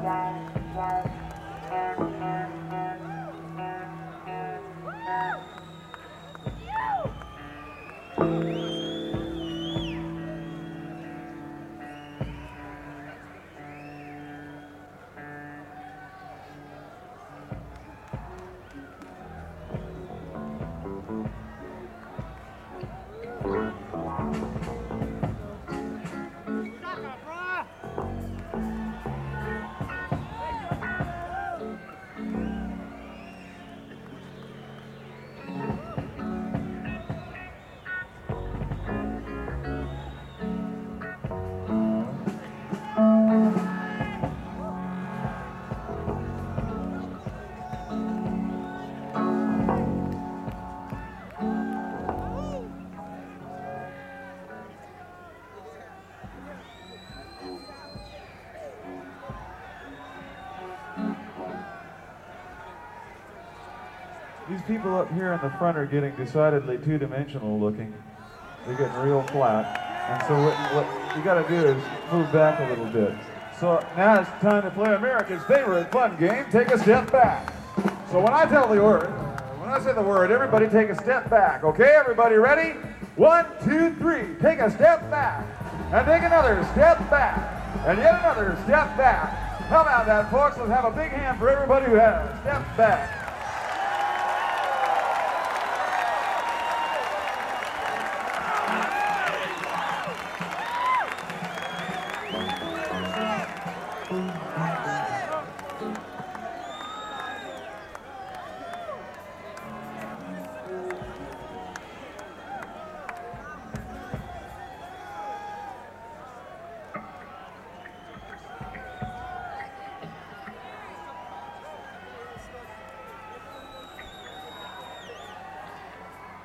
These people up here in the front are getting decidedly two-dimensional looking. They're getting real flat. And so what you got to do is move back a little bit. So now it's time to play America's favorite fun game, Take a Step Back. So when I tell the word, when I say the word, everybody take a step back. Okay, everybody ready? 1, 2, 3. Take a step back. And take another step back. And yet another step back. How about that, folks? Let's have a big hand for everybody who has stepped back.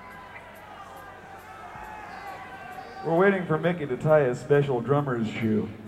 We're waiting for Mickey to tie his special drummer's shoe.